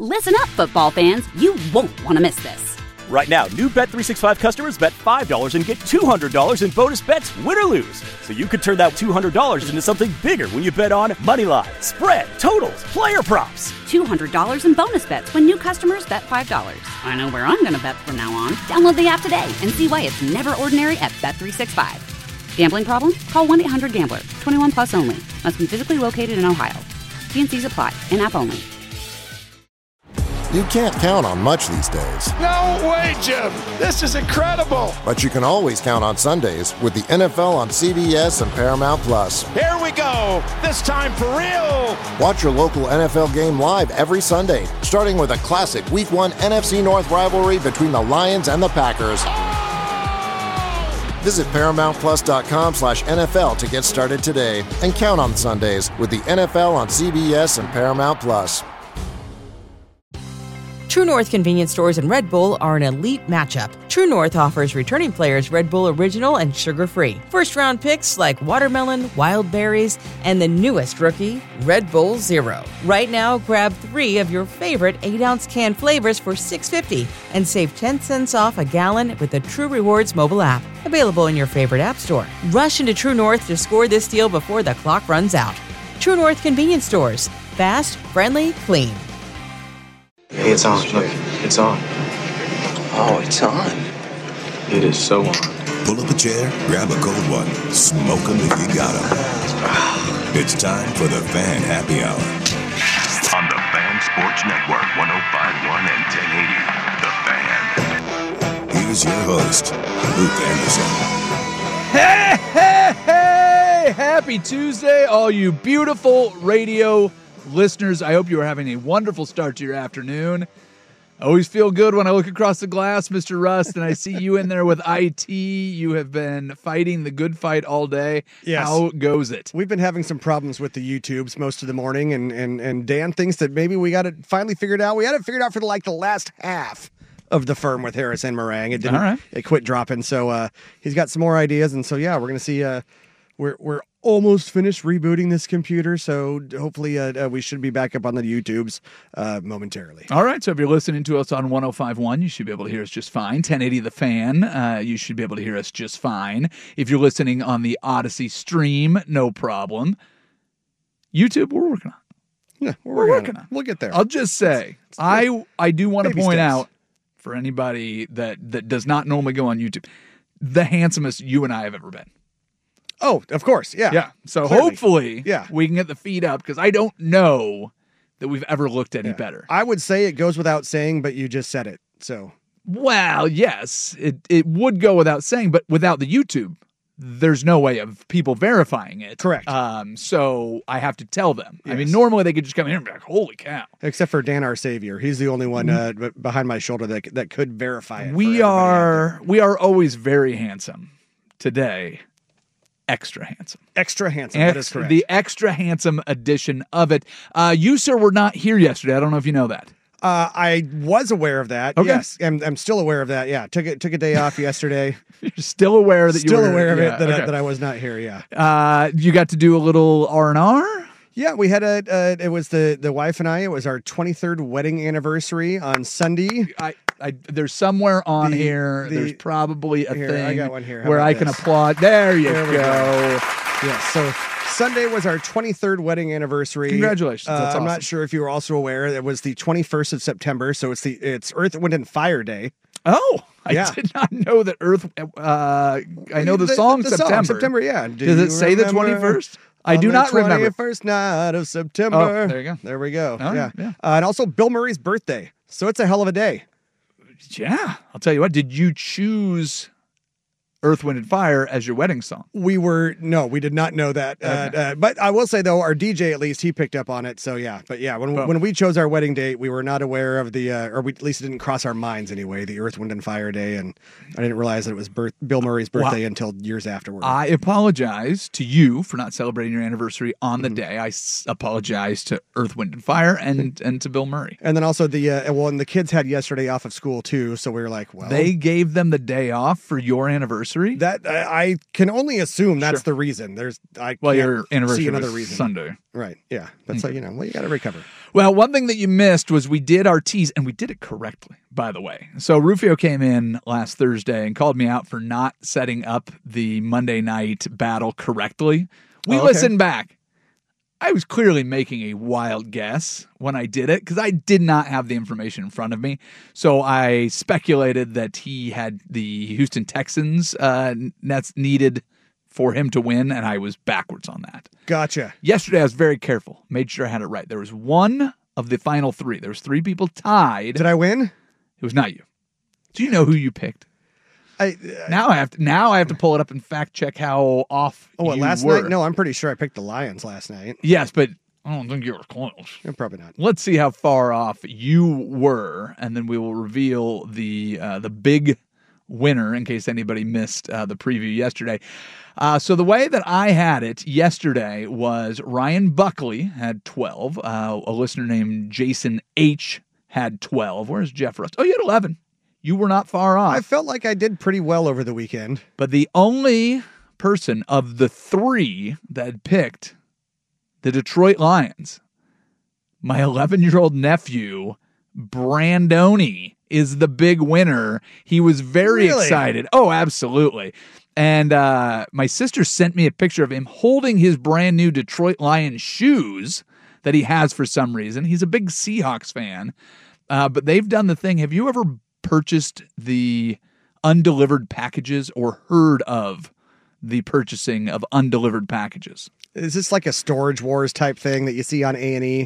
Listen up, football fans. You won't want to miss this. Right now, new Bet365 customers bet $5 and get $200 in bonus bets, win or lose. So you could turn that $200 into something bigger when you bet on moneyline, spread, totals, player props. $200 in bonus bets when new customers bet $5. I know where I'm going to bet from now on. Download the app today and see why it's never ordinary at Bet365. Gambling problem? Call 1-800-GAMBLER. 21 plus only. Must be physically located in Ohio. T&Cs apply. In-app only. You can't count on much these days. No way, Jim. This is incredible. But you can always count on Sundays with the NFL on CBS and Paramount Plus. Here we go. This time for real. Watch your local NFL game live every Sunday, starting with a classic Week 1 NFC North rivalry between the Lions and the Packers. Visit ParamountPlus.com/NFL to get started today and count on Sundays with the NFL on CBS and Paramount Plus. True North convenience stores and Red Bull are an elite matchup. True North offers returning players Red Bull Original and sugar-free. First-round picks like watermelon, wild berries, and the newest rookie, Red Bull Zero. Right now, grab 3 of your favorite 8-ounce can flavors for $6.50 and save 10 cents off a gallon with the True Rewards mobile app. Available in your favorite app store. Rush into True North to score this deal before the clock runs out. True North convenience stores. Fast, friendly, clean. Hey, it's on. Look, it's on. Oh, it's on. It is so on. Pull up a chair, grab a cold one, smoke them if you got them. It's time for the Fan Happy Hour. On the Fan Sports Network, 105.1 and 1080. The Fan. Here's your host, Luke Anderson. Hey, hey, hey! Happy Tuesday, all you beautiful radio listeners. I hope you are having a wonderful start to your afternoon. I always feel good when I look across the glass, Mr. Rust, and I see you in there with IT. You have been fighting the good fight all day. Yes. How goes it? We've been having some problems with the YouTubes most of the morning, and Dan thinks that maybe we got it finally figured out. We had it figured out for the last half of the firm with Harris and Meringue. It didn't. All right. It quit dropping, so he's got some more ideas, and so yeah, we're gonna see. We're almost finished rebooting this computer, so hopefully we should be back up on the YouTubes momentarily. All right, so if you're listening to us on 105.1, you should be able to hear us just fine. 1080 The Fan, you should be able to hear us just fine. If you're listening on the Odyssey stream, no problem. YouTube, we're working on it. Yeah, we're working on it. We'll get there. I'll just say, I do want to Baby point steps. out, for anybody that does not normally go on YouTube, the handsomest you and I have ever been. Oh, of course, yeah. Yeah. So Clearly. hopefully Yeah. we can get the feed up, because I don't know that we've ever looked any better. I would say it goes without saying, but you just said it. So, Well, yes, it would go without saying, but without the YouTube, there's no way of people verifying it. Correct. So I have to tell them. I mean, Yes. normally they could just come in here and be like, holy cow. except for Dan, our savior, he's the only one behind my shoulder that could verify it. We are always very handsome. Today, extra handsome. Extra handsome. That is correct. The extra handsome edition of it. You, sir, were not here yesterday. I don't know if you know that. I was aware of that. Okay. Yes, I'm still aware of that. Yeah, took a day off yesterday. You're still aware that you were Still aware of yeah, it that, okay. that I was not here. Yeah. You got to do a little R&R? Yeah, we had it was the wife and I. It was our 23rd wedding anniversary on Sunday. There's somewhere on The- there's probably a here, thing I got one here. How where about I can this? applaud. There you There we go. Yeah, so Sunday was our 23rd wedding anniversary. Congratulations. That's I'm awesome. not sure if you were also aware it was the 21st of September, so it's Earth, Wind, and Fire Day. Oh, Yeah. I did not know that Earth. I know the song September. September, yeah. Does it say the 21st? I do not remember. 21st night of September. Oh, there you go. There we go. All yeah. right, yeah. And also Bill Murray's birthday. So it's a hell of a day. Yeah, I'll tell you what. Did you choose Earth, Wind, and Fire as your wedding song? We did not know that. Okay. But I will say, though, our DJ, at least, he picked up on it. So, yeah. But, yeah, when we chose our wedding date, we were not aware of or we, at least it didn't cross our minds anyway, the Earth, Wind, and Fire Day. And I didn't realize that it was Bill Murray's birthday until years afterward. I apologize to you for not celebrating your anniversary on the day. I apologize to Earth, Wind, and Fire and to Bill Murray. And then also and the kids had yesterday off of school, too. So we were like, well. They gave them the day off for your anniversary? anniversary. That I can only assume that's the reason. Your anniversary see another was reason. Sunday. Right. Yeah. But so, you got to recover. Well, one thing that you missed was we did our tease, and we did it correctly, by the way. So Rufio came in last Thursday and called me out for not setting up the Monday night battle correctly. We listened back. I was clearly making a wild guess when I did it because I did not have the information in front of me. So I speculated that he had the Houston Texans nets needed for him to win, and I was backwards on that. Gotcha. Yesterday, I was very careful, made sure I had it right. There was one of the final three. There was three people tied. Did I win? It was not you. Do you know who you picked? Now I have to pull it up and fact check how off you last were. night? No, I'm pretty sure I picked the Lions last night. Yes, but I don't think you were close. Yeah, probably not. Let's see how far off you were, and then we will reveal the big winner in case anybody missed the preview yesterday. So the way that I had it yesterday was Ryan Buckley had 12. A listener named Jason H. had 12. Where's Jeff Rust? Oh, you had 11. You were not far off. I felt like I did pretty well over the weekend. But the only person of the three that picked the Detroit Lions, my 11-year-old nephew, Brandoni, is the big winner. He was very excited. Oh, absolutely. And my sister sent me a picture of him holding his brand new Detroit Lions shoes that he has for some reason. He's a big Seahawks fan. But they've done the thing. Have you ever purchased the undelivered packages or heard of the purchasing of undelivered packages? Is this like a Storage Wars type thing that you see on A&E?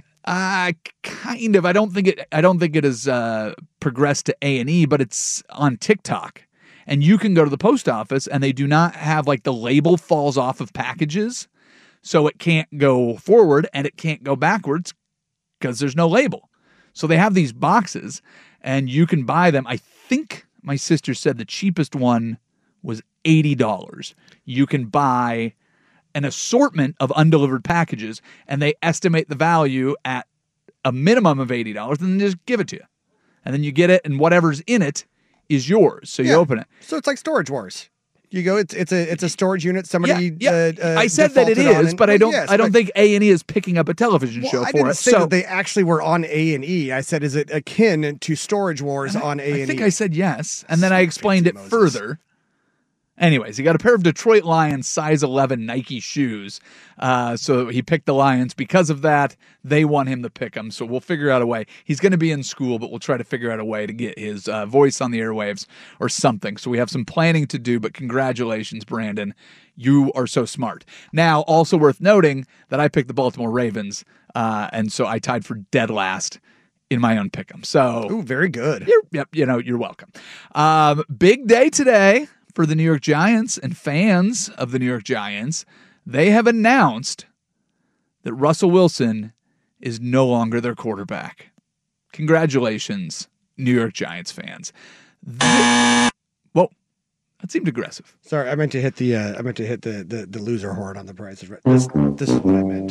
Kind of. I don't think it has progressed to A&E, but it's on TikTok. And you can go to the post office and they do not have like the label falls off of packages. So it can't go forward and it can't go backwards because there's no label. So they have these boxes and you can buy them. I think my sister said the cheapest one was $80. You can buy an assortment of undelivered packages and they estimate the value at a minimum of $80 and then just give it to you. And then you get it and whatever's in it is yours. So you open it. So it's like Storage Wars. You go, it's a storage unit. Somebody, I said that it is, but I don't think A&E is picking up a television show for it. I didn't say that they actually were on A&E. I said, is it akin to Storage Wars on A&E? I think I said yes, and then I explained it further. Anyways, he got a pair of Detroit Lions size 11 Nike shoes. So he picked the Lions. Because of that, they want him to pick them. So we'll figure out a way. He's going to be in school, but we'll try to figure out a way to get his voice on the airwaves or something. So we have some planning to do, but congratulations, Brandon. You are so smart. Now, also worth noting that I picked the Baltimore Ravens, and so I tied for dead last in my own pick'em. So, ooh, very good. You're welcome. Big day today for the New York Giants and fans of the New York Giants. They have announced that Russell Wilson is no longer their quarterback. Congratulations, New York Giants fans. Whoa, that seemed aggressive. Sorry, I meant to hit the loser horn on the Price is Right. This is what I meant.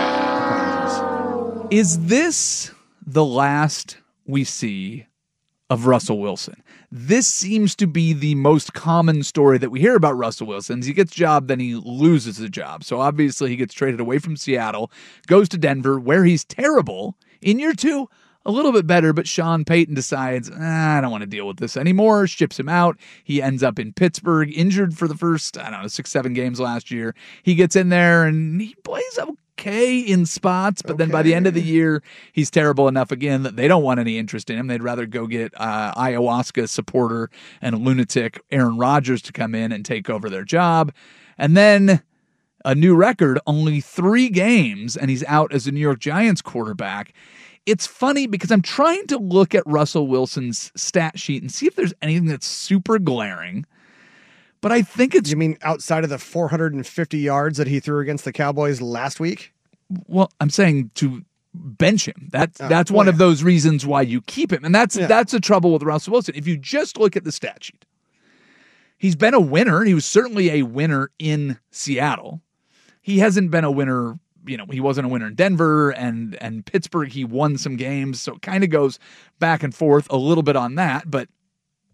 Yeah. Is this the last we see of Russell Wilson? This seems to be the most common story that we hear about Russell Wilson. He gets a job, then he loses the job. So obviously he gets traded away from Seattle, goes to Denver, where he's terrible. In year two, a little bit better, but Sean Payton decides, I don't want to deal with this anymore, ships him out. He ends up in Pittsburgh, injured for the first, 6-7 games last year. He gets in there and he plays okay in spots, but then by the end of the year, he's terrible enough again that they don't want any interest in him. They'd rather go get ayahuasca supporter and lunatic Aaron Rodgers to come in and take over their job. And then a new record, only 3 games, and he's out as a New York Giants quarterback. It's funny because I'm trying to look at Russell Wilson's stat sheet and see if there's anything that's super glaring. But I think it's... You mean outside of the 450 yards that he threw against the Cowboys last week? Well, I'm saying to bench him. That's one of those reasons why you keep him. And that's the trouble with Russell Wilson. If you just look at the stat sheet, he's been a winner. He was certainly a winner in Seattle. He hasn't been a winner... he wasn't a winner in Denver and Pittsburgh. He won some games, so it kind of goes back and forth a little bit on that. But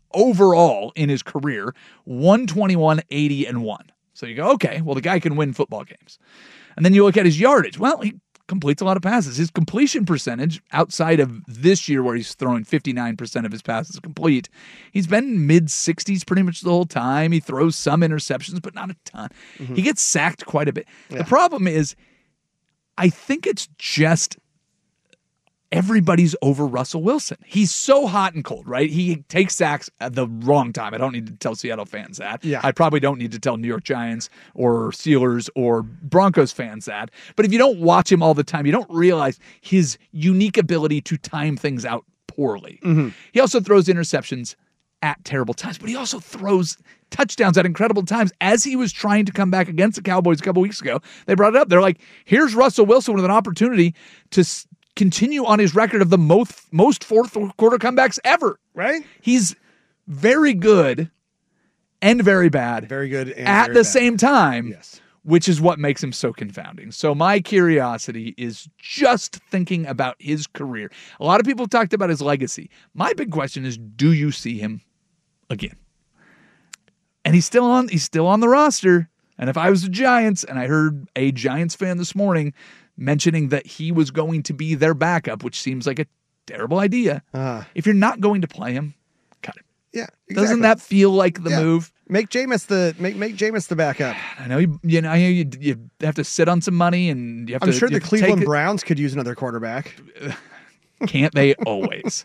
overall in his career, 121, 80, and 1. So you go, okay, well, the guy can win football games. And then you look at his yardage. Well, he completes a lot of passes. His completion percentage, outside of this year where he's throwing 59% of his passes complete, he's been mid-60s pretty much the whole time. He throws some interceptions, but not a ton. Mm-hmm. He gets sacked quite a bit. Yeah. The problem is, I think it's just everybody's over Russell Wilson. He's so hot and cold, right? He takes sacks at the wrong time. I don't need to tell Seattle fans that. Yeah. I probably don't need to tell New York Giants or Steelers or Broncos fans that. But if you don't watch him all the time, you don't realize his unique ability to time things out poorly. Mm-hmm. He also throws interceptions at terrible times, but he also throws touchdowns at incredible times. As he was trying to come back against the Cowboys a couple weeks ago, they brought it up. They're like, here's Russell Wilson with an opportunity to continue on his record of the most fourth quarter comebacks ever. Right? He's very good and very bad. Very good and at very the bad. same time. Yes. Which is what makes him so confounding. So my curiosity is just thinking about his career. A lot of people talked about his legacy. My big question is, do you see him again? And he's still on the roster. And if I was the Giants and I heard a Giants fan this morning mentioning that he was going to be their backup, which seems like a terrible idea. If you're not going to play him, cut him. Yeah, exactly. Doesn't that feel like the move? Make Jameis the backup. I know you have to sit on some money, and you have I'm to. sure the Cleveland Browns could use another quarterback. Can't they always?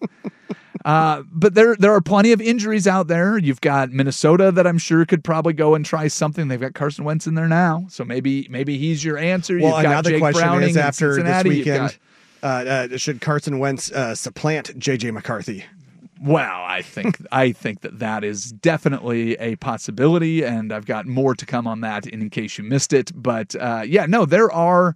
But there are plenty of injuries out there. You've got Minnesota that I'm sure could probably go and try something. They've got Carson Wentz in there now, so maybe he's your answer. Well, You've got another Jake question Browning is after Cincinnati. this weekend, should Carson Wentz supplant J.J. McCarthy? Well, I think that is definitely a possibility, and I've got more to come on that in case you missed it. But there are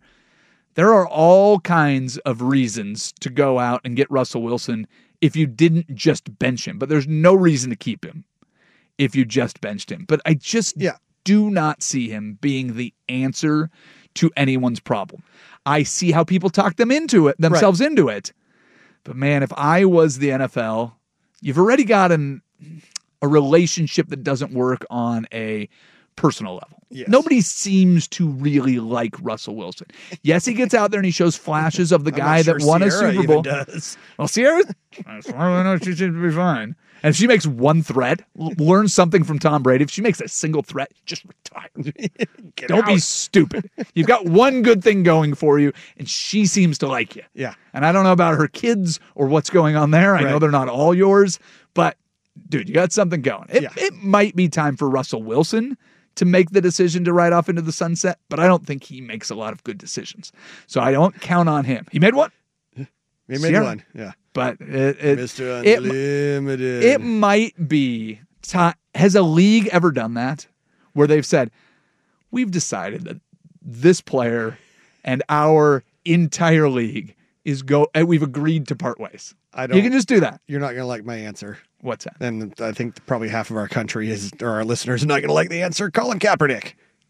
all kinds of reasons to go out and get Russell Wilson if you didn't just bench him. But there's no reason to keep him if you just benched him. But I just do not see him being the answer to anyone's problem. I see how people talk themselves into it. But man, if I was the NFL, you've already got a relationship that doesn't work on a personal level. Yes. Nobody seems to really like Russell Wilson. Yes, he gets out there and he shows flashes of the guy that won a Super Bowl. Does. Well, Sierra, as far as I know, she should be fine. And if she makes one threat, learn something from Tom Brady. If she makes a single threat, just retire. Don't be stupid. You've got one good thing going for you, and she seems to like you. Yeah. And I don't know about her kids or what's going on there. I know they're not all yours, but dude, you got something going. It might be time for Russell Wilson to make the decision to ride off into the sunset, but I don't think he makes a lot of good decisions. So I don't count on him. He made one. He made one, yeah. But Mr. Unlimited. It might be time. Has a league ever done that? Where they've said, we've decided that this player and our entire league we've agreed to part ways. You can just do that. You're not going to like my answer. What's that? And I think probably half of our country or our listeners are not going to like the answer. Colin Kaepernick.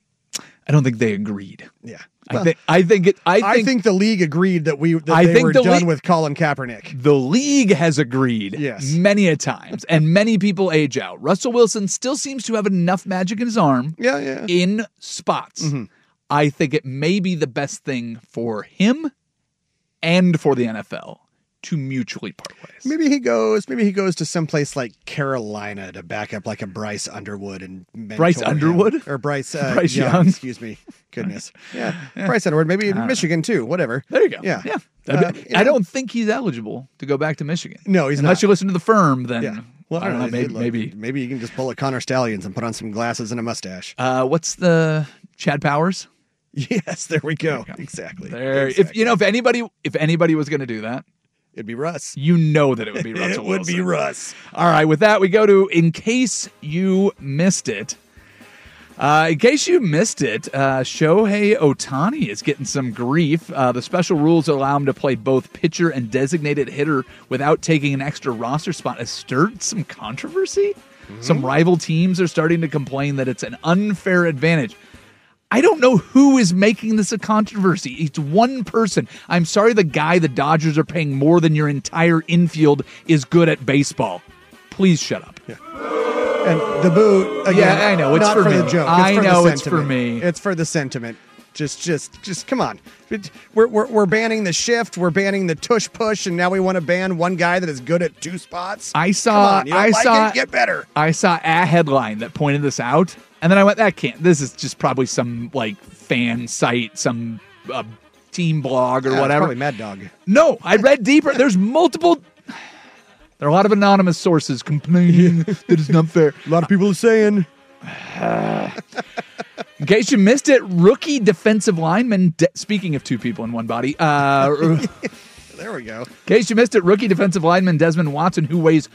I don't think they agreed. Yeah. Well, I think the league agreed that they were done with Colin Kaepernick. The league has agreed many a times, and many people age out. Russell Wilson still seems to have enough magic in his arm in spots. Mm-hmm. I think it may be the best thing for him and for the NFL to mutually part ways. Maybe he goes to someplace like Carolina to back up like a Bryce Underwood and Bryce Underwood or Bryce Young. Excuse me. Goodness. Yeah. Bryce Underwood. Maybe Michigan too. Whatever. There you go. Yeah. I don't think he's eligible to go back to Michigan. No, he's unless not. you listen to the firm. Then Well, I don't know. Maybe you can just pull a Connor Stallions and put on some glasses and a mustache. What's the Chad Powers? Yes, there we go. Exactly. If anybody was going to do that, it'd be Russ. You know that it would be Russell It would Wilson. be Russ. All right, with that, we go to In Case You Missed It. In case you missed it, Shohei Ohtani is getting some grief. The special rules allow him to play both pitcher and designated hitter without taking an extra roster spot has stirred some controversy. Mm-hmm. Some rival teams are starting to complain that it's an unfair advantage. I don't know who is making this a controversy. It's one person. I'm sorry, the guy the Dodgers are paying more than your entire infield is good at baseball. Please shut up. Yeah. And the boot, again, I know. It's not for the me. joke. I know it's for sentiment. me. It's for the sentiment. Just come on. We're banning the shift. We're banning the tush push, and now we want to ban one guy that is good at 2 spots. I saw. Get better. I saw a headline that pointed this out, and then I went, "That can't. This is just probably some like fan site, some team blog or whatever." Probably Mad Dog. No, I read deeper. There's multiple. There are a lot of anonymous sources complaining that it's not fair. A lot of people are saying. In case you missed it, rookie defensive lineman, speaking of 2 people in one body. There we go. In case you missed it, rookie defensive lineman Desmond Watson, who weighs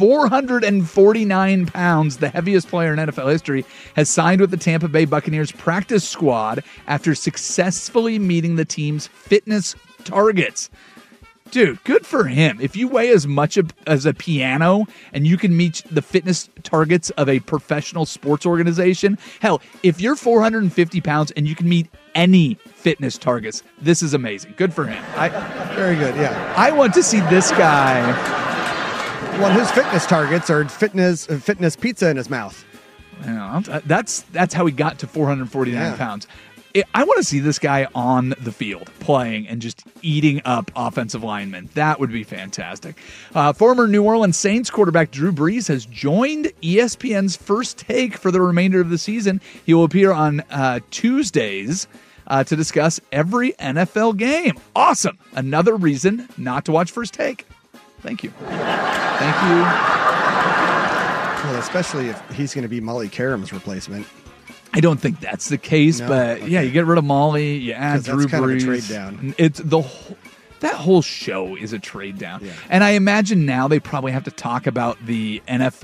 449 pounds, the heaviest player in NFL history, has signed with the Tampa Bay Buccaneers practice squad after successfully meeting the team's fitness targets. Dude, good for him. If you weigh as much as a piano and you can meet the fitness targets of a professional sports organization, hell, if you're 450 pounds and you can meet any fitness targets, this is amazing. Good for him. Very good, yeah. I want to see this guy. Well, his fitness targets are fitness pizza in his mouth. That's how he got to 449 pounds. I want to see this guy on the field playing and just eating up offensive linemen. That would be fantastic. Former New Orleans Saints quarterback Drew Brees has joined ESPN's First Take for the remainder of the season. He will appear on Tuesdays to discuss every NFL game. Awesome. Another reason not to watch First Take. Thank you. Thank you. Well, especially if he's going to be Molly Karam's replacement. I don't think that's the case, but yeah, you get rid of Molly, you add Drew Brees. Kind of a trade down. It's that whole show is a trade down. Yeah. And I imagine now they probably have to talk about the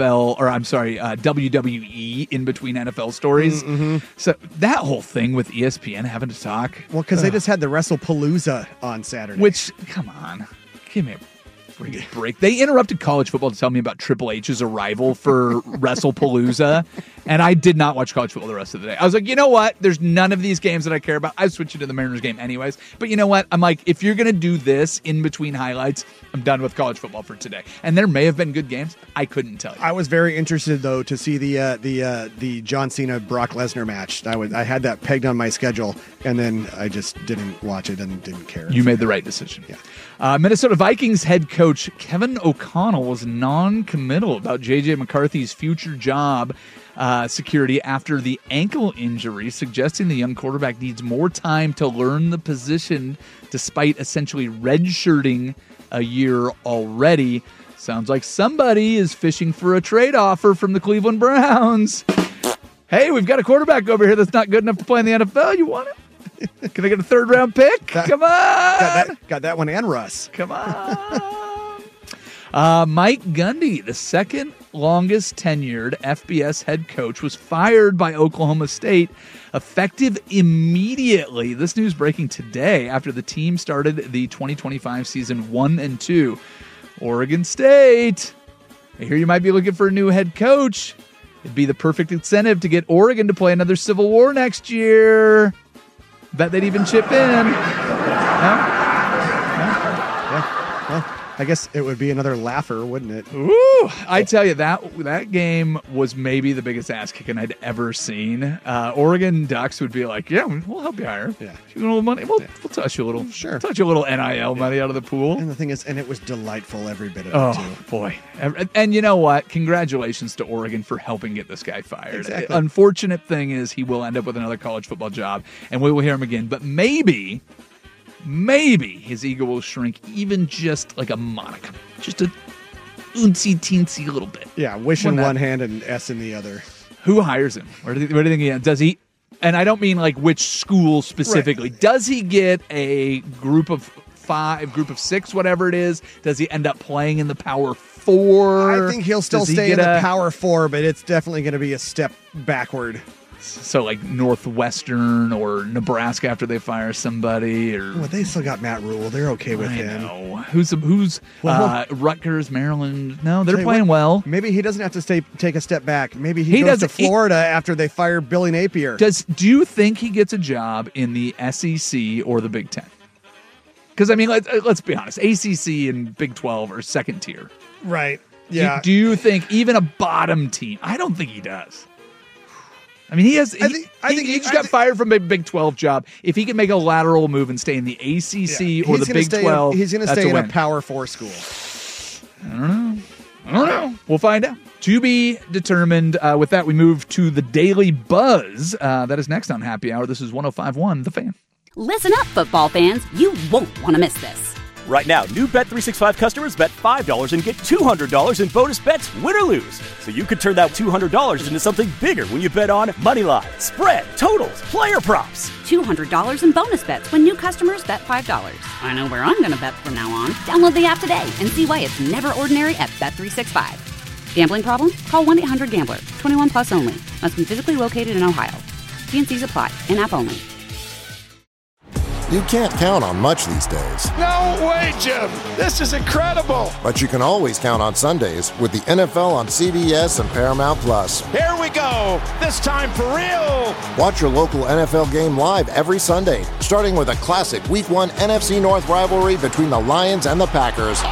WWE in between NFL stories. Mm-hmm. So that whole thing with ESPN having to talk. Well, because they just had the WrestlePalooza on Saturday. Which, come on, give me a break. They interrupted college football to tell me about Triple H's arrival for WrestlePalooza, and I did not watch college football the rest of the day. I was like, you know what? There's none of these games that I care about. I switched to the Mariners game anyways. But you know what? I'm like, if you're going to do this in between highlights, I'm done with college football for today. And there may have been good games. I couldn't tell you. I was very interested, though, to see the John Cena Brock Lesnar match. I had that pegged on my schedule, and then I just didn't watch it and didn't care. You made the right decision. Yeah. Minnesota Vikings head coach Kevin O'Connell was non-committal about J.J. McCarthy's future job security after the ankle injury, suggesting the young quarterback needs more time to learn the position despite essentially redshirting a year already. Sounds like somebody is fishing for a trade offer from the Cleveland Browns. Hey, we've got a quarterback over here that's not good enough to play in the NFL. You want it? Can I get a 3rd-round pick? Come on. Got that one and Russ. Come on. Mike Gundy, the second longest tenured FBS head coach, was fired by Oklahoma State, effective immediately. This news breaking today after the team started the 2025 season 1-2. Oregon State. I hear you might be looking for a new head coach. It'd be the perfect incentive to get Oregon to play another Civil War next year. Bet they'd even chip in. Yeah. Well, I guess it would be another laugher, wouldn't it? Ooh, I tell you, that game was maybe the biggest ass kicking I'd ever seen. Oregon Ducks would be like, yeah, we'll help you hire. Yeah. You want a little money? We'll touch you a little. Sure. Touch you a little NIL money out of the pool. And the thing is, and it was delightful every bit of it, too. Oh, boy. And you know what? Congratulations to Oregon for helping get this guy fired. Exactly. Unfortunate thing is he will end up with another college football job, and we will hear him again. But maybe his ego will shrink even just like a modicum. Just a teensy little bit. Yeah, wish in one hand and S in the other. Who hires him? Where do you think does he? And I don't mean like which school specifically. Right. Does he get a group of 5, group of 6, whatever it is? Does he end up playing in the Power 4? I think he'll still stay in the Power 4, but it's definitely going to be a step backward. So like Northwestern or Nebraska after they fire somebody, or well, they still got Matt Rule. They're okay with him. Know. Who's Rutgers, Maryland? No, they're playing well. Maybe he doesn't have to take a step back. Maybe he goes to Florida after they fire Billy Napier. Do you think he gets a job in the SEC or the Big Ten? Because I mean, let's be honest, ACC and Big 12 are second tier. Right. Yeah. Do you think even a bottom team? I don't think he does. I mean, he has. He just got fired from a Big 12 job. If he can make a lateral move and stay in the ACC or the Big 12, he's going to stay in a Power 4 school. I don't know. We'll find out. To be determined. With that, we move to the Daily Buzz. That is next on Happy Hour. This is 105.1 The Fan. Listen up, football fans. You won't want to miss this. Right now, new Bet365 customers bet $5 and get $200 in bonus bets, win or lose. So you could turn that $200 into something bigger when you bet on moneyline, spread, totals, player props. $200 in bonus bets when new customers bet $5. I know where I'm going to bet from now on. Download the app today and see why it's never ordinary at Bet365. Gambling problem? Call 1-800-GAMBLER. 21 plus only. Must be physically located in Ohio. T&Cs apply. In-app only. You can't count on much these days. No way, Jim. This is incredible. But you can always count on Sundays with the NFL on CBS and Paramount Plus. Here we go. This time for real. Watch your local NFL game live every Sunday, starting with a classic Week 1 NFC North rivalry between the Lions and the Packers.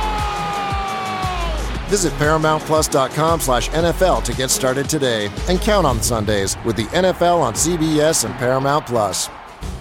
Visit ParamountPlus.com/NFL to get started today and count on Sundays with the NFL on CBS and Paramount Plus.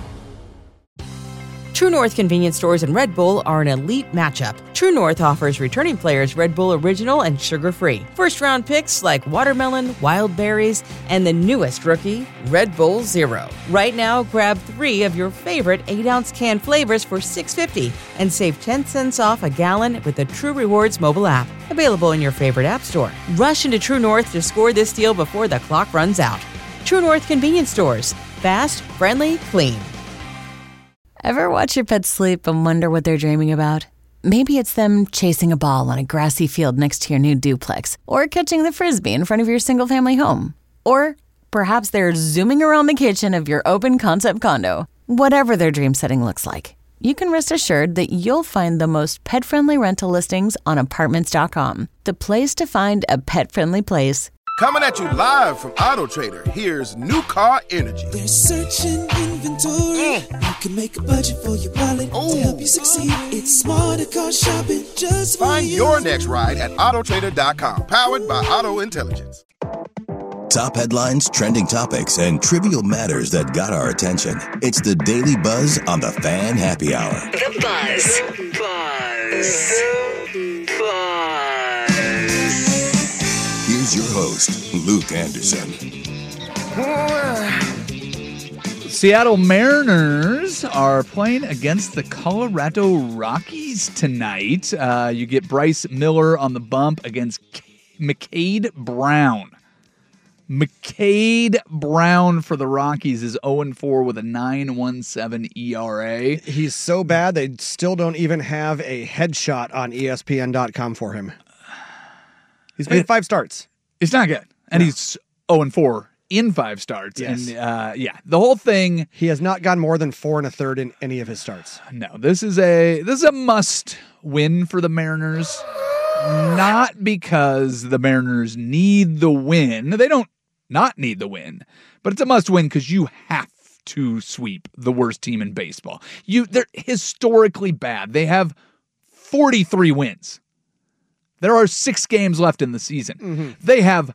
True North convenience stores and Red Bull are an elite matchup. True North offers returning players Red Bull Original and sugar-free. First-round picks like watermelon, wild berries, and the newest rookie, Red Bull Zero. Right now, grab 3 of your favorite 8-ounce can flavors for $6.50 and save 10 cents off a gallon with the True Rewards mobile app. Available in your favorite app store. Rush into True North to score this deal before the clock runs out. True North convenience stores. Fast, friendly, clean. Ever watch your pets sleep and wonder what they're dreaming about? Maybe it's them chasing a ball on a grassy field next to your new duplex, or catching the Frisbee in front of your single-family home. Or perhaps they're zooming around the kitchen of your open-concept condo. Whatever their dream setting looks like, you can rest assured that you'll find the most pet-friendly rental listings on Apartments.com, the place to find a pet-friendly place. Coming at you live from Auto Trader, here's New Car Energy. They're searching inventory. You can make a budget for your wallet to help you succeed. It's smarter car shopping just for you. Find your next ride at Autotrader.com, powered by Auto Intelligence. Top headlines, trending topics, and trivial matters that got our attention. It's the Daily Buzz on the Fan Happy Hour. The Buzz. Here's your host, Luke Anderson. Seattle Mariners are playing against the Colorado Rockies tonight. You get Bryce Miller on the bump against McCade Brown. McCade Brown for the Rockies is 0-4 with a 9.17 ERA. He's so bad they still don't even have a headshot on ESPN.com for him. He's made 5 starts. It's not good. And he's 0-4 in 5 starts. Yes. And the whole thing. He has not gone more than 4 1/3 in any of his starts. No, this is a must win for the Mariners. Not because the Mariners need the win. They don't not need the win, but it's a must win because you have to sweep the worst team in baseball. They're historically bad. They have 43 wins. There are 6 games left in the season. Mm-hmm. They have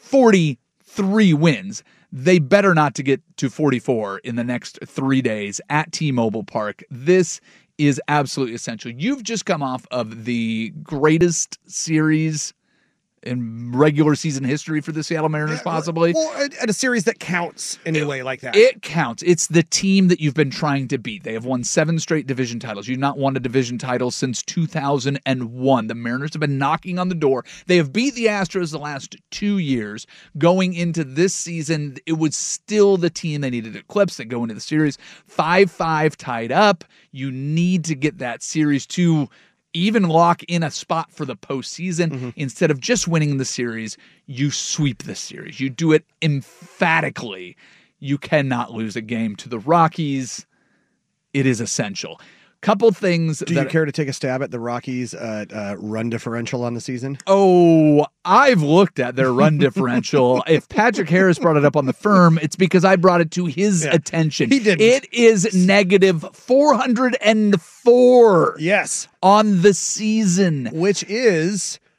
43 wins. They better not to get to 44 in the next 3 days at T-Mobile Park. This is absolutely essential. You've just come off of the greatest series in regular season history for the Seattle Mariners, possibly. Well, at a series that counts anyway like that. It counts. It's the team that you've been trying to beat. They have won 7 straight division titles. You've not won a division title since 2001. The Mariners have been knocking on the door. They have beat the Astros the last 2 years. Going into this season, it was still the team they needed to eclipse. They go into the series 5-5 tied up. You need to get that series to even lock in a spot for the postseason. Mm-hmm. Instead of just winning the series, you sweep the series. You do it emphatically. You cannot lose a game to the Rockies. It is essential. Couple things. Do you care to take a stab at the Rockies' run differential on the season? Oh, I've looked at their run differential. If Patrick Harris brought it up on the firm, it's because I brought it to his attention. He didn't. It is negative 404. Yes. On the season. Which is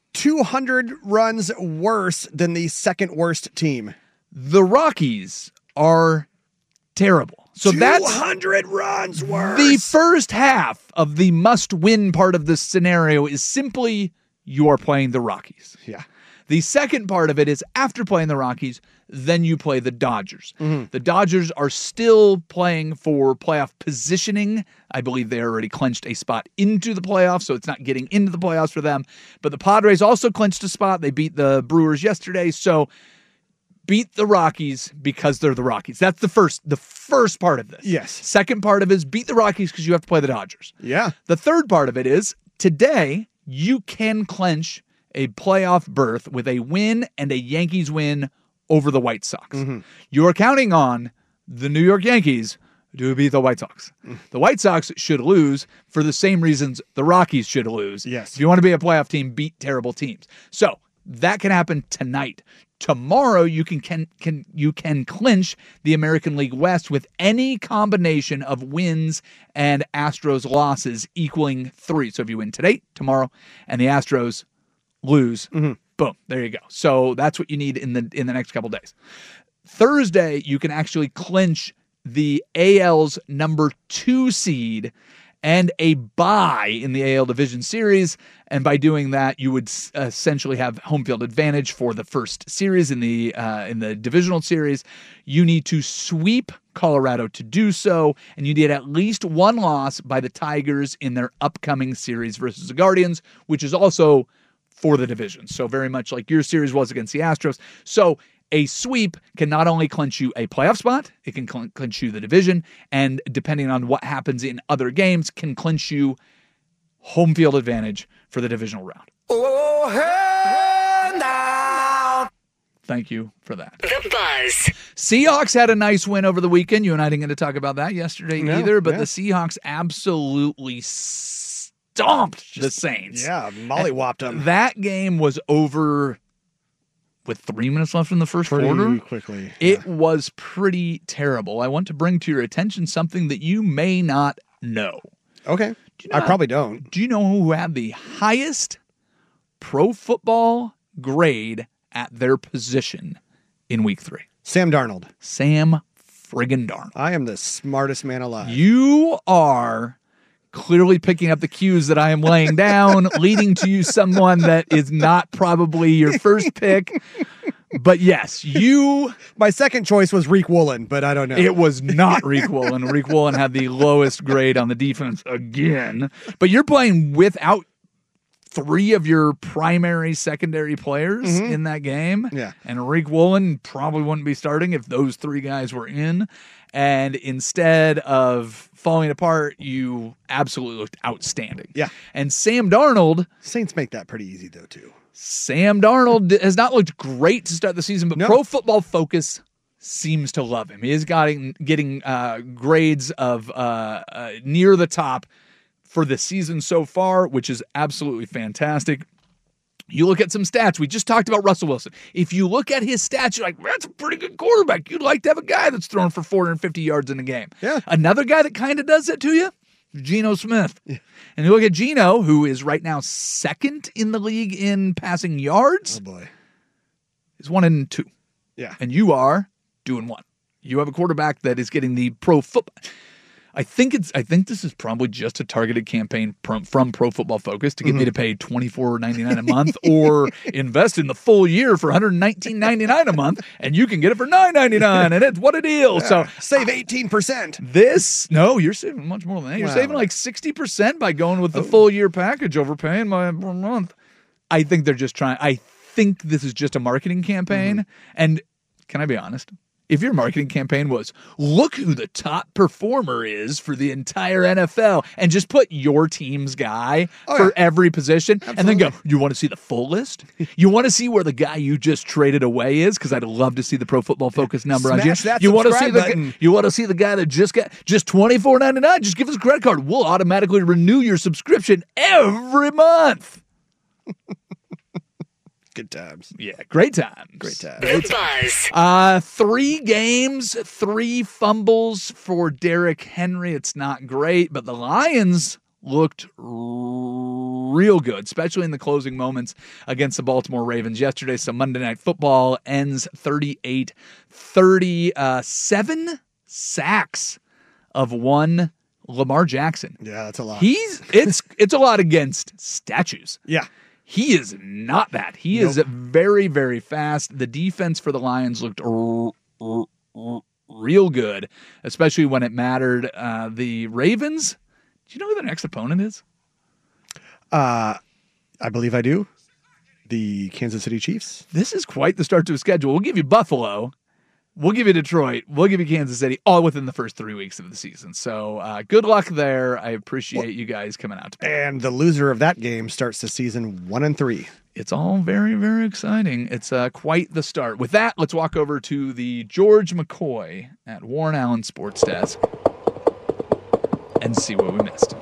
200 runs worse than the second worst team. The Rockies are terrible. So 200 runs worse. The first half of the must-win part of this scenario is simply you are playing the Rockies. Yeah. The second part of it is after playing the Rockies, then you play the Dodgers. Mm-hmm. The Dodgers are still playing for playoff positioning. I believe they already clinched a spot into the playoffs, so it's not getting into the playoffs for them. But the Padres also clinched a spot. They beat the Brewers yesterday, so beat the Rockies because they're the Rockies. That's the first part of this. Yes. Second part of it is beat the Rockies because you have to play the Dodgers. Yeah. The third part of it is today you can clinch a playoff berth with a win and a Yankees win over the White Sox. Mm-hmm. You're counting on the New York Yankees to beat the White Sox. The White Sox should lose for the same reasons the Rockies should lose. Yes. If you want to be a playoff team, beat terrible teams. So that can happen tonight. Tomorrow, you can clinch the American League West with any combination of wins and Astros losses equaling 3. So if you win today, tomorrow, and the Astros lose, boom, there you go. So that's what you need in the next couple days. Thursday, you can actually clinch the AL's number 2 seed and a bye in the AL Division Series. And by doing that, you would essentially have home field advantage for the first series in the divisional series. You need to sweep Colorado to do so, and you need at least one loss by the Tigers in their upcoming series versus the Guardians, which is also for the division. So very much like your series was against the Astros. So a sweep can not only clinch you a playoff spot, it can clinch you the division, and depending on what happens in other games, can clinch you home field advantage for the divisional round. Oh, hey now. Thank you for that. The Buzz. Seahawks had a nice win over the weekend. You and I didn't get to talk about that yesterday either, but the Seahawks absolutely stomped the Saints. Yeah, mollywopped them. That game was over with 3 minutes left in the first quarter. Quickly. It was pretty terrible. I want to bring to your attention something that you may not know. Okay. I probably don't. Do you know who had the highest pro football grade at their position in week 3? Sam Darnold. Sam friggin' Darnold. I am the smartest man alive. You are clearly picking up the cues that I am laying down, leading to you someone that is not probably your first pick. But yes, my second choice was Reek Woolen, but I don't know. It was not Reek Woolen. Reek Woolen had the lowest grade on the defense again. But you're playing without 3 of your primary secondary players in that game. Yeah. And Reek Woolen probably wouldn't be starting if those 3 guys were in. And instead of falling apart, you absolutely looked outstanding. Yeah. And Sam Darnold. Saints make that pretty easy, though, too. Sam Darnold has not looked great to start the season, but Pro Football Focus seems to love him. He is getting grades of near the top for the season so far, which is absolutely fantastic. You look at some stats. We just talked about Russell Wilson. If you look at his stats, you're like, that's a pretty good quarterback. You'd like to have a guy that's throwing for 450 yards in a game. Yeah. Another guy that kind of does that to you, Geno Smith. Yeah. And you look at Geno, who is right now second in the league in passing yards. Oh, boy. He's 1 and 2. Yeah. And you are doing 1. You have a quarterback that is getting the pro football. I think this is probably just a targeted campaign from Pro Football Focus to get me to pay $24.99 a month or invest in the full year for $119.99 a month, and you can get it for $9.99, and it's what a deal. Yeah. So save 18%. No, you're saving much more than that. You're saving like 60% by going with the full year package over paying my per month. I think they're just trying. I think this is just a marketing campaign. And can I be honest? If your marketing campaign was, look who the top performer is for the entire NFL, and just put your team's guy for every position, and then go, you want to see the full list? You want to see where the guy you just traded away is? Because I'd love to see the Pro Football Focus number on you. You want to see the guy that just got just $24.99? Just give us a credit card. We'll automatically renew your subscription every month. Good times. Yeah, great times. Great times. The Buzz. 3 games, 3 fumbles for Derrick Henry. It's not great, but the Lions looked real good, especially in the closing moments against the Baltimore Ravens yesterday. So Monday Night Football ends 38-30. 7 sacks of one Lamar Jackson. Yeah, that's a lot. It's a lot against statues. Yeah. He is not that. He is very, very fast. The defense for the Lions looked real good, especially when it mattered. The Ravens, do you know who their next opponent is? I believe I do. The Kansas City Chiefs. This is quite the start to a schedule. We'll give you Buffalo. We'll give you Detroit. We'll give you Kansas City, all within the first 3 weeks of the season. So good luck there. I appreciate you guys coming out to play. And the loser of that game starts the season 1-3. It's all very, very exciting. It's quite the start. With that, let's walk over to the George McCoy at Warren Allen Sports Desk and see what we missed.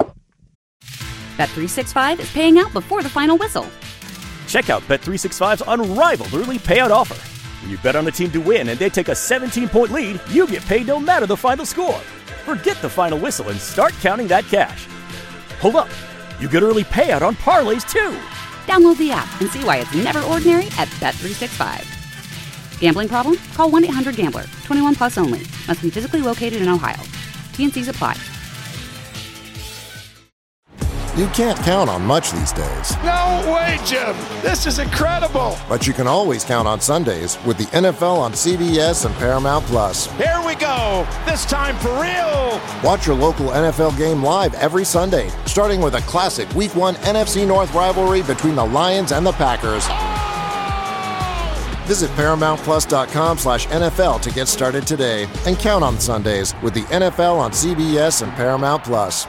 Bet365 is paying out before the final whistle. Check out Bet365's unrivaled early payout offer. When you bet on a team to win and they take a 17-point lead, you get paid no matter the final score. Forget the final whistle and start counting that cash. Hold up. You get early payout on parlays, too. Download the app and see why it's never ordinary at Bet365. Gambling problem? Call 1-800-GAMBLER. 21 plus only. Must be physically located in Ohio. T&Cs apply. You can't count on much these days. No way, Jim. This is incredible. But you can always count on Sundays with the NFL on CBS and Paramount Plus. Here we go. This time for real. Watch your local NFL game live every Sunday, starting with a classic Week 1 NFC North rivalry between the Lions and the Packers. Visit ParamountPlus.com/NFL to get started today and count on Sundays with the NFL on CBS and Paramount Plus.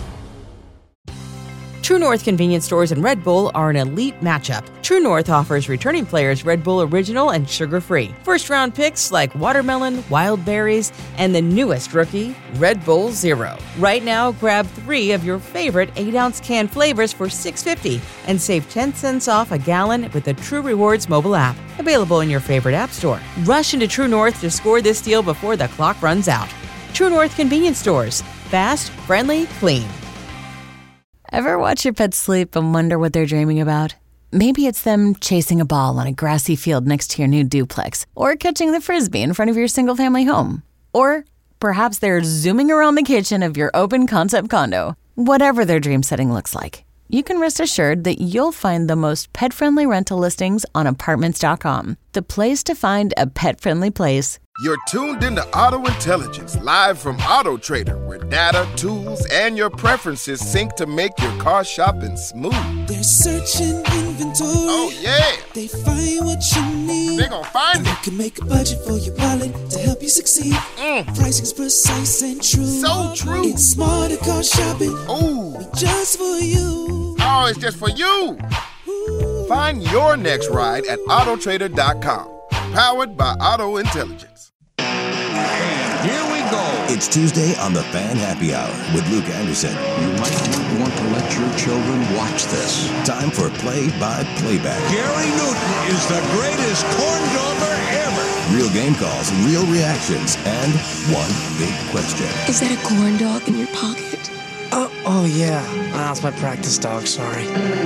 True North convenience stores and Red Bull are an elite matchup. True North offers returning players Red Bull Original and sugar-free. First-round picks like watermelon, wild berries, and the newest rookie, Red Bull Zero. Right now, grab 3 of your favorite 8-ounce can flavors for $6.50 and save 10 cents off a gallon with the True Rewards mobile app. Available in your favorite app store. Rush into True North to score this deal before the clock runs out. True North convenience stores. Fast, friendly, clean. Ever watch your pet sleep and wonder what they're dreaming about? Maybe it's them chasing a ball on a grassy field next to your new duplex, or catching the Frisbee in front of your single-family home. Or perhaps they're zooming around the kitchen of your open-concept condo. Whatever their dream setting looks like, you can rest assured that you'll find the most pet-friendly rental listings on Apartments.com, the place to find a pet-friendly place. You're tuned into Auto Intelligence, live from Auto Trader, where data, tools, and your preferences sync to make your car shopping smooth. They're searching inventory. Oh, yeah. They find what you need. They're gonna find it. You can make a budget for your wallet to help you succeed. Pricing's precise and true. So true. It's smarter car shopping. Ooh. Just for you. Oh, it's just for you. Ooh. Find your next ride at Autotrader.com. Powered by Auto Intelligence. Here we go. It's Tuesday on the Fan Happy Hour with Luke Anderson. You might not want to let your children watch this. Time for play-by-play back. Gary Newton is the greatest corn dogger ever. Real game calls, real reactions, and one big question. Is that a corn dog in your pocket? Oh yeah. That's my practice dog, sorry.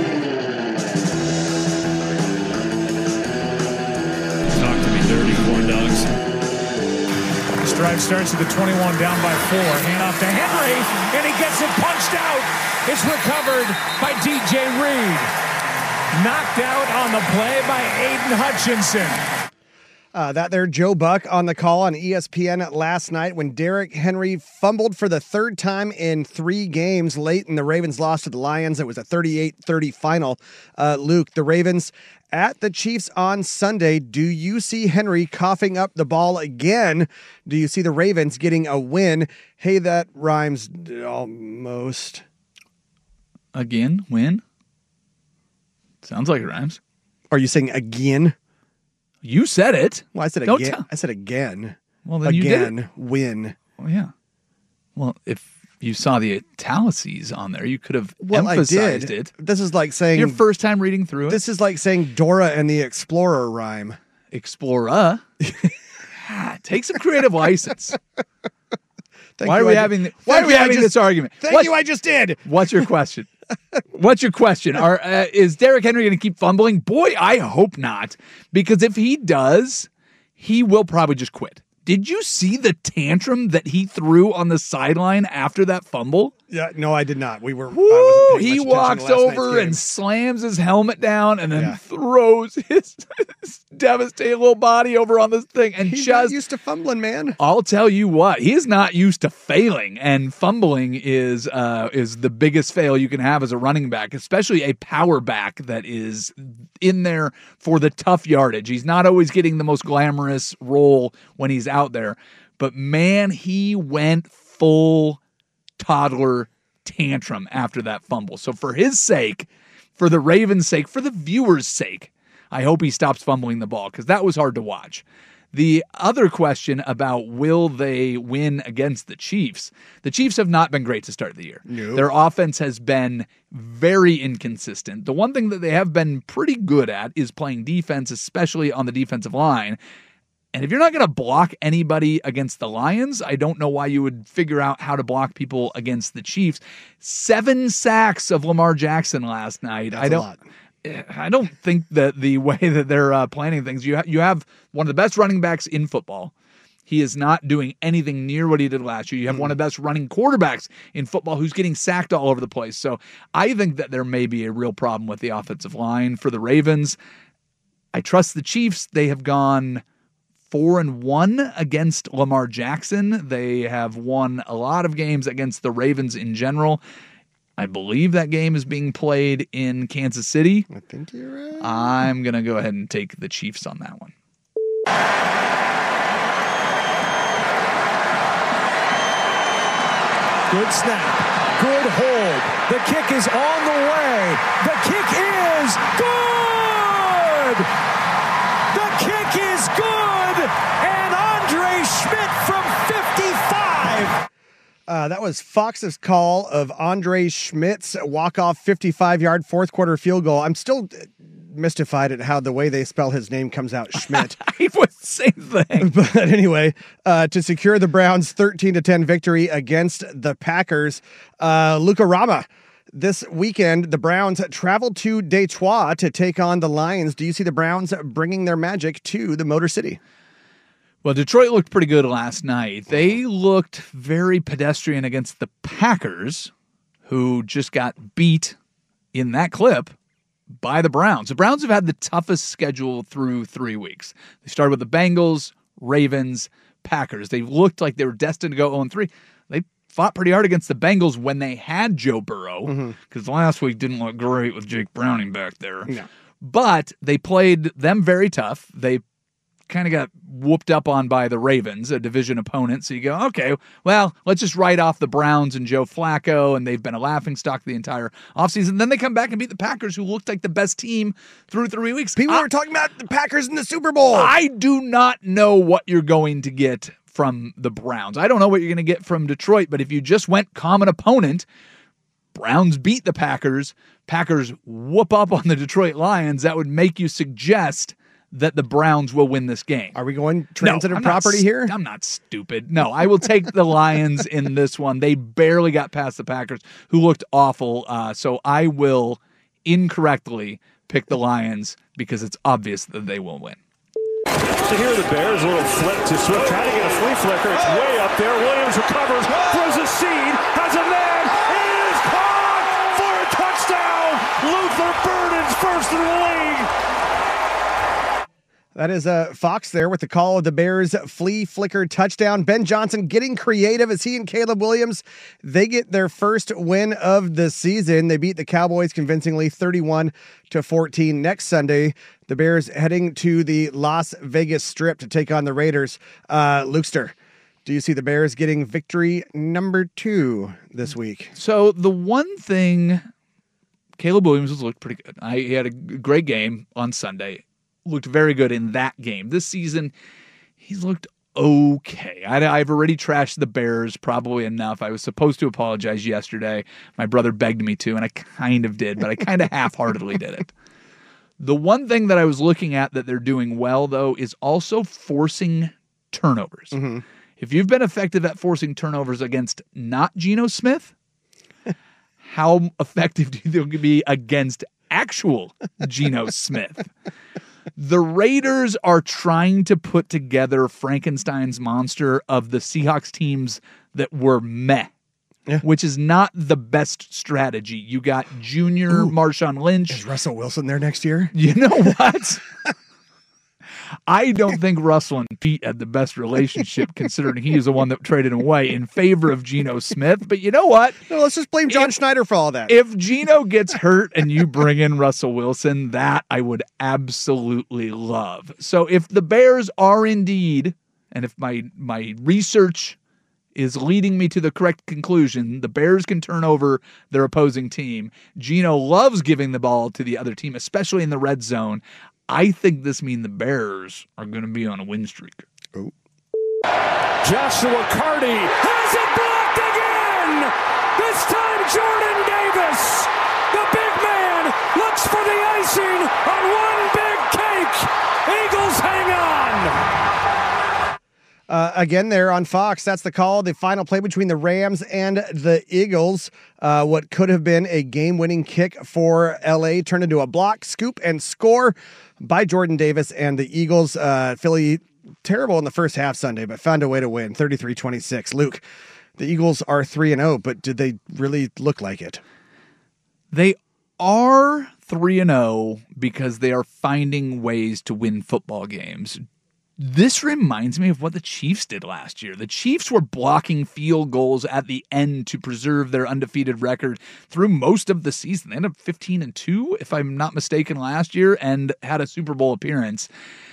Talk to me, dirty corn dogs. This drive starts at the 21, down by 4. Hand off to Henry, and he gets it punched out. It's recovered by DJ Reed. Knocked out on the play by Aiden Hutchinson. That there, Joe Buck on the call on ESPN last night when Derrick Henry fumbled for the 3rd time in 3 games late, and the Ravens lost to the Lions. It was a 38-30 final. Luke, the Ravens at the Chiefs on Sunday. Do you see Henry coughing up the ball again? Do you see the Ravens getting a win? Hey, that rhymes almost. Again, win? Sounds like it rhymes. Are you saying again? You said it. Well, I said again. I said again. Well, then again, you did it. Win. Well, yeah. Well, if you saw the italices on there, you could have emphasized it. This is like saying your first time reading through it. This is like saying Dora and the Explorer rhyme. Explorer. Take some creative license. Why are we having this argument? Thank you. I just did. What's your question? What's your question? Is Derrick Henry going to keep fumbling? Boy, I hope not. Because if he does, he will probably just quit. Did you see the tantrum that he threw on the sideline after that fumble? Yeah, no, I did not. He walks over and slams his helmet down and then throws his devastated little body over on this thing. And he's not used to fumbling, man. I'll tell you what, he is not used to failing, and fumbling is the biggest fail you can have as a running back, especially a power back that is in there for the tough yardage. He's not always getting the most glamorous role when he's out there, but man, he went full toddler tantrum after that fumble. So for his sake, for the Ravens' sake, for the viewers' sake, I hope he stops fumbling the ball, because that was hard to watch. The other question about will they win against the Chiefs have not been great to start the year. No. Their offense has been very inconsistent. The one thing that they have been pretty good at is playing defense, especially on the defensive line. And if you're not going to block anybody against the Lions, I don't know why you would figure out how to block people against the Chiefs. 7 sacks of Lamar Jackson last night. That's a lot. I don't think that the way that they're planning things, you have one of the best running backs in football. He is not doing anything near what he did last year. You have one of the best running quarterbacks in football who's getting sacked all over the place. So I think that there may be a real problem with the offensive line for the Ravens. I trust the Chiefs. They have gone 4-1 against Lamar Jackson. They have won a lot of games against the Ravens in general. I believe that game is being played in Kansas City. I think you're right. I'm going to go ahead and take the Chiefs on that one. Good snap. Good hold. The kick is on the way. The kick is good! The kick is good! And Andre Schmidt from 55! That was Fox's call of Andre Schmidt's walk-off 55-yard fourth-quarter field goal. I'm still mystified at how the way they spell his name comes out, Schmidt. I was the same thing. But anyway, to secure the Browns' 13-10 victory against the Packers, Luka Rama. This weekend, the Browns traveled to Detroit to take on the Lions. Do you see the Browns bringing their magic to the Motor City? Well, Detroit looked pretty good last night. They looked very pedestrian against the Packers, who just got beat in that clip by the Browns. The Browns have had the toughest schedule through 3 weeks. They started with the Bengals, Ravens, Packers. They looked like they were destined to go 0-3. They fought pretty hard against the Bengals when they had Joe Burrow, because last week didn't look great with Jake Browning back there. No. But they played them very tough. They kind of got whooped up on by the Ravens, a division opponent. So you go, okay, well, let's just write off the Browns and Joe Flacco, and they've been a laughingstock the entire offseason. Then they come back and beat the Packers, who looked like the best team through 3 weeks. People were talking about the Packers in the Super Bowl. I do not know what you're going to get from the Browns. I don't know what you're going to get from Detroit, but if you just went common opponent, Browns beat the Packers, Packers whoop up on the Detroit Lions, that would make you suggest that the Browns will win this game. Are we going transitive property here? I'm not stupid. No, I will take the Lions in this one. They barely got past the Packers, who looked awful. So I will incorrectly pick the Lions because it's obvious that they will win. So here are the Bears, a little flick to Swift, trying to get a flea flicker. It's way up there. Williams recovers, throws a seed, has a man. It is caught for a touchdown. Luther Burden's first in the league. That is Fox there with the call of the Bears' flea flicker touchdown. Ben Johnson getting creative as he and Caleb Williams, they get their first win of the season. They beat the Cowboys convincingly 31-14 next Sunday. The Bears heading to the Las Vegas Strip to take on the Raiders. Lukester, do you see the Bears getting victory number 2 this week? So the one thing, Caleb Williams has looked pretty good. He had a great game on Sunday. Looked very good in that game. This season, he's looked okay. I've already trashed the Bears probably enough. I was supposed to apologize yesterday. My brother begged me to, and I kind of did, but I kind of half-heartedly did it. The one thing that I was looking at that they're doing well, though, is also forcing turnovers. Mm-hmm. If you've been effective at forcing turnovers against not Geno Smith, how effective do you think it could be against actual Geno Smith? The Raiders are trying to put together Frankenstein's monster of the Seahawks teams that were meh, which is not the best strategy. You got Junior Marshawn Lynch. Is Russell Wilson there next year? You know what? I don't think Russell and Pete had the best relationship, considering he is the one that traded him away in favor of Geno Smith. But you know what? No, let's just blame John Schneider for all that. If Geno gets hurt and you bring in Russell Wilson, that I would absolutely love. So if the Bears are indeed, and if my research is leading me to the correct conclusion, the Bears can turn over their opposing team. Geno loves giving the ball to the other team, especially in the red zone. I think this means the Bears are going to be on a win streak. Oh. Joshua Carty has it blocked again! This time Jordan Davis, the big man, looks for the icing on one big cake. Eagles hang on! Again, there on Fox, that's the call. The final play between the Rams and the Eagles. What could have been a game-winning kick for LA turned into a block, scoop, and score by Jordan Davis and the Eagles. Philly, terrible in the first half Sunday, but found a way to win, 33-26. Luke, the Eagles are 3-0, but did they really look like it? They are 3-0 because they are finding ways to win football games. This reminds me of what the Chiefs did last year. The Chiefs were blocking field goals at the end to preserve their undefeated record through most of the season. They ended up 15-2, if I'm not mistaken, last year, and had a Super Bowl appearance.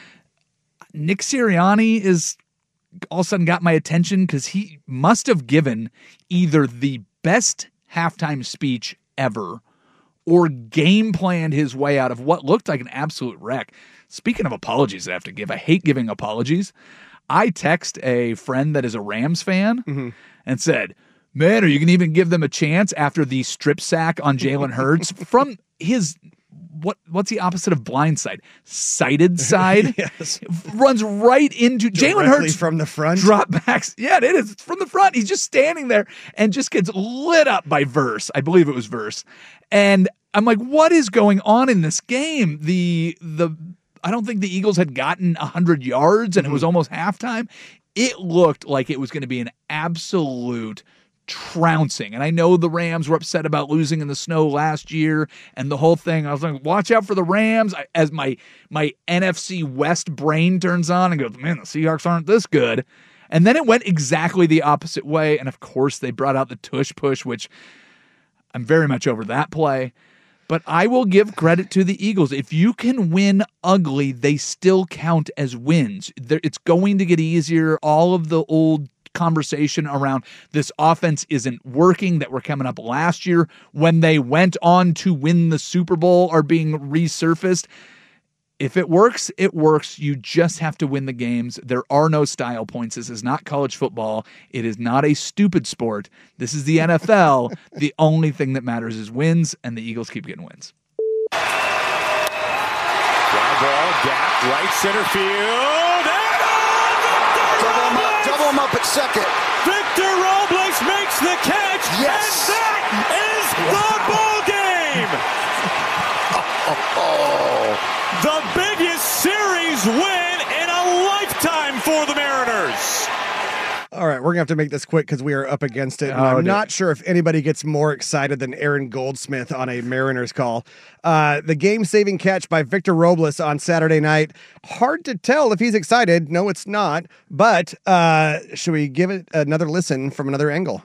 Nick Sirianni is all of a sudden got my attention because he must have given either the best halftime speech ever or game planned his way out of what looked like an absolute wreck. Speaking of apologies I have to give, I hate giving apologies. I text a friend that is a Rams fan and said, man, are you going to even give them a chance after the strip sack on Jalen Hurts from his, what's the opposite of blindside? Sighted side? Yes. Runs right into Jalen Hurts. From the front? Drop backs. Yeah, it is. It's from the front. He's just standing there and just gets lit up by Verse. I believe it was Verse. And I'm like, what is going on in this game? I don't think the Eagles had gotten 100 yards and it was almost halftime. It looked like it was going to be an absolute trouncing. And I know the Rams were upset about losing in the snow last year and the whole thing. I was like, watch out for the Rams. As my NFC West brain turns on and goes, man, the Seahawks aren't this good. And then it went exactly the opposite way. And of course, they brought out the tush push, which I'm very much over that play. But I will give credit to the Eagles. If you can win ugly, they still count as wins. It's going to get easier. All of the old conversation around this offense isn't working that were coming up last year when they went on to win the Super Bowl are being resurfaced. If it works, it works. You just have to win the games. There are no style points. This is not college football. It is not a stupid sport. This is the NFL. The only thing that matters is wins, and the Eagles keep getting wins. Fly ball, gap, right center field. Double him up at second. Victor Robles makes the catch. Yes. And that is the ball game. The biggest series win in a lifetime for the Mariners. All right, we're going to have to make this quick because we are up against it. And I'm not sure if anybody gets more excited than Aaron Goldsmith on a Mariners call. The game-saving catch by Victor Robles on Saturday night. Hard to tell if he's excited. No, it's not. But should we give it another listen from another angle?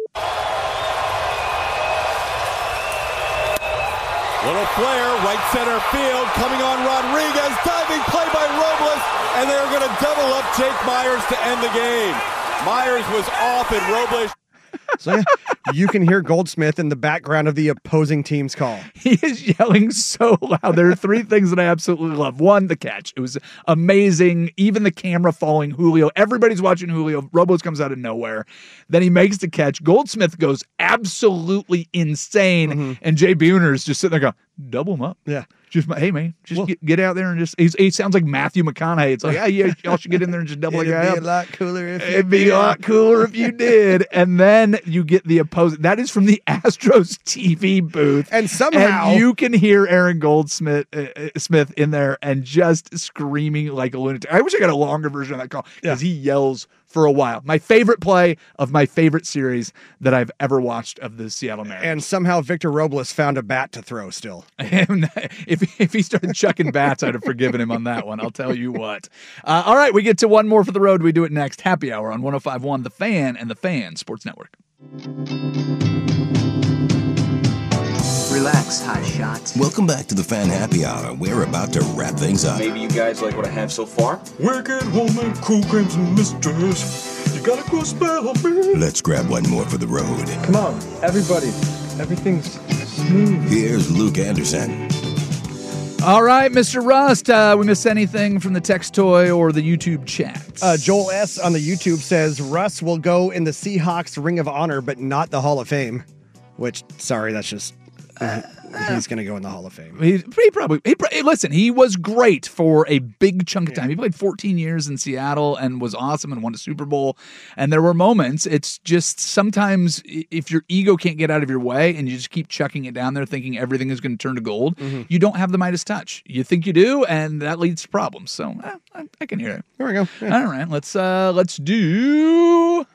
Little flare, right center field, coming on Rodriguez, diving play by Robles, and they're going to double up Jake Myers to end the game. Myers was off and Robles. So you can hear Goldsmith in the background of the opposing team's call. He is yelling so loud. There are three things that I absolutely love. One, the catch. It was amazing. Even the camera following Julio. Everybody's watching Julio. Robles comes out of nowhere. Then he makes the catch. Goldsmith goes absolutely insane. And Jay Buhner's just sitting there going, double him up. Yeah. hey man, get out there and he sounds like Matthew McConaughey. It's like, yeah, y'all should get in there and just double the guy up. It'd be a lot cooler if you did. And then you get the opposing. That is from the Astros TV booth. And somehow you can hear Aaron Goldsmith Smith in there and just screaming like a lunatic. I wish I got a longer version of that call because he yells for a while. My favorite play of my favorite series that I've ever watched of the Seattle Mariners. And somehow Victor Robles found a bat to throw still. If he started chucking bats, I'd have forgiven him on that one. I'll tell you what. All right, we get to one more for the road. We do it next. Happy Hour on 105.1 The Fan and The Fan Sports Network. Relax, hot shots. Welcome back to the Fan Happy Hour. We're about to wrap things up. Maybe you guys like what I have so far? Wicked woman, cool creams and misters. You gotta go spell on me. Let's grab one more for the road. Come on, everybody. Everything's smooth. Here's Luke Anderson. All right, Mr. Rust, we miss anything from the text toy or the YouTube chat? Joel S. on the YouTube says, Russ will go in the Seahawks Ring of Honor, but not the Hall of Fame. Which, sorry, that's just... he's going to go in the Hall of Fame. Listen, he was great for a big chunk of time. He played 14 years in Seattle and was awesome and won a Super Bowl. And there were moments, it's just sometimes if your ego can't get out of your way and you just keep chucking it down there thinking everything is going to turn to gold, you don't have the Midas touch. You think you do, and that leads to problems. So I can hear it. There we go. Yeah. All right, let's do...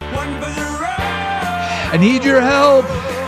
I need your help.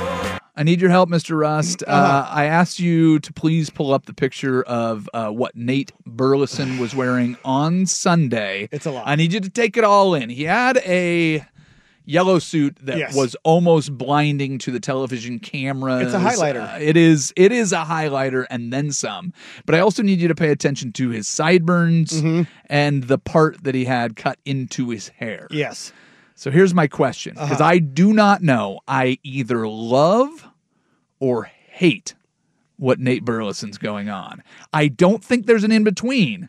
Mr. Rust. I asked you to please pull up the picture of what Nate Burleson was wearing on Sunday. It's a lot. I need you to take it all in. He had a yellow suit that was almost blinding to the television cameras. It's a highlighter. It is a highlighter and then some. But I also need you to pay attention to his sideburns and the part that he had cut into his hair. Yes. So here's my question, because I do not know. I either love or hate what Nate Burleson's going on. I don't think there's an in-between.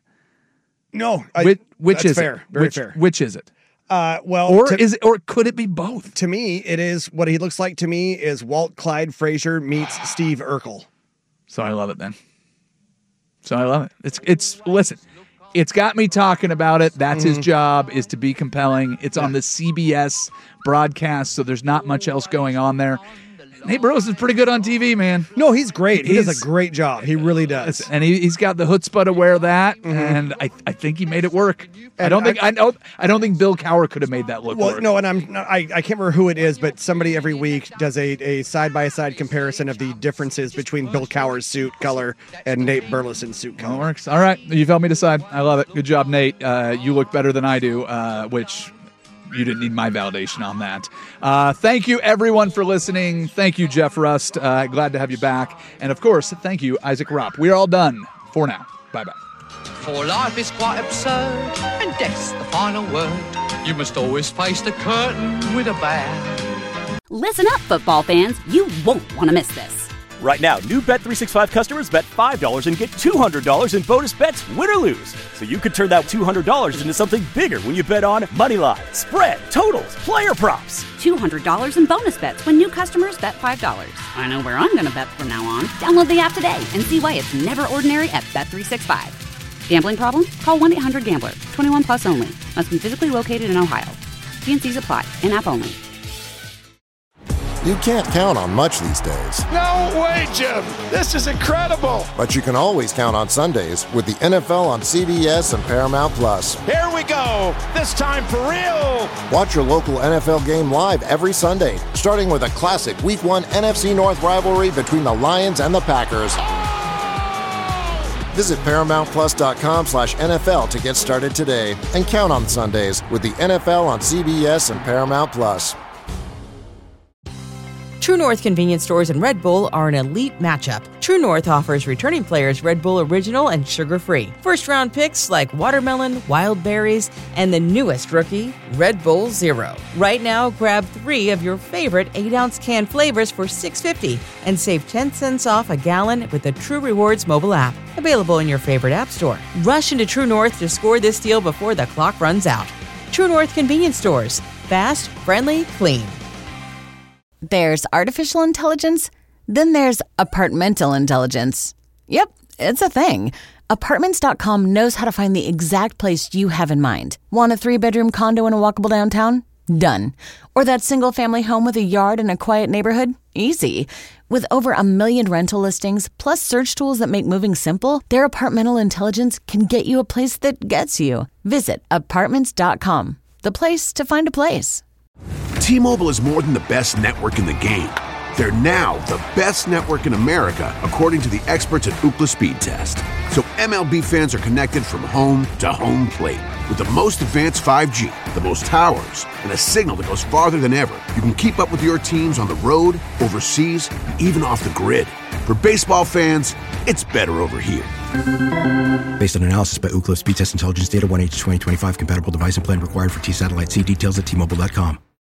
No. Which that's is fair. it? Very fair. Which is it? Or could it be both? To me, it is, what he looks like to me is Walt Clyde Frazier meets Steve Urkel. So I love it then. So I love it. Listen, it's got me talking about it. That's his job, is to be compelling. It's on the CBS broadcast, so there's not much else going on there. Nate Burleson's pretty good on TV, man. No, he's great. He does a great job. He really does. And he's got the chutzpah to wear that, and I think he made it work. I don't think Bill Cowher could have made that look work. No, and I can't remember who it is, but somebody every week does a side-by-side comparison of the differences between Bill Cowher's suit color and Nate Burleson's suit color. It works. All right. You've helped me decide. I love it. Good job, Nate. You look better than I do, which... You didn't need my validation on that. Thank you, everyone, for listening. Thank you, Jeff Rust. Glad to have you back. And, of course, thank you, Isaac Ropp. We are all done for now. Bye-bye. For life is quite absurd, and death's the final word. You must always face the curtain with a bow. Listen up, football fans. You won't want to miss this. Right now, new Bet365 customers bet $5 and get $200 in bonus bets, win or lose. So you could turn that $200 into something bigger when you bet on moneyline, spread, totals, player props. $200 in bonus bets when new customers bet $5. I know where I'm going to bet from now on. Download the app today and see why it's never ordinary at Bet365. Gambling problem? Call 1-800-GAMBLER. 21 plus only. Must be physically located in Ohio. T&Cs apply. In-app only. You can't count on much these days. No way, Jim. This is incredible. But you can always count on Sundays with the NFL on CBS and Paramount Plus. Here we go. This time for real. Watch your local NFL game live every Sunday, starting with a classic Week 1 NFC North rivalry between the Lions and the Packers. Visit ParamountPlus.com/NFL to get started today and count on Sundays with the NFL on CBS and Paramount Plus. True North convenience stores and Red Bull are an elite matchup. True North offers returning players Red Bull Original and sugar-free. First-round picks like watermelon, wild berries, and the newest rookie, Red Bull Zero. Right now, grab 3 of your favorite 8-ounce can flavors for $6.50 and save 10 cents off a gallon with the True Rewards mobile app. Available in your favorite app store. Rush into True North to score this deal before the clock runs out. True North convenience stores. Fast, friendly, clean. There's artificial intelligence, then there's apartmental intelligence. Yep, It's a thing. Apartments.com knows how to find the exact place you have in mind. Want a 3-bedroom condo in a walkable downtown? Done. Or that single-family home with a yard in a quiet neighborhood? Easy. With over 1 million rental listings, plus search tools that make moving simple, their apartmental intelligence can get you a place that gets you. Visit Apartments.com. The place to find a place. T-Mobile is more than the best network in the game. They're now the best network in America, according to the experts at Ookla Speed Test. So MLB fans are connected from home to home plate. With the most advanced 5G, the most towers, and a signal that goes farther than ever, you can keep up with your teams on the road, overseas, and even off the grid. For baseball fans, it's better over here. Based on analysis by Ookla Speed Test Intelligence Data, 1H2025 compatible device and plan required for T-Satellite. See details at T-Mobile.com.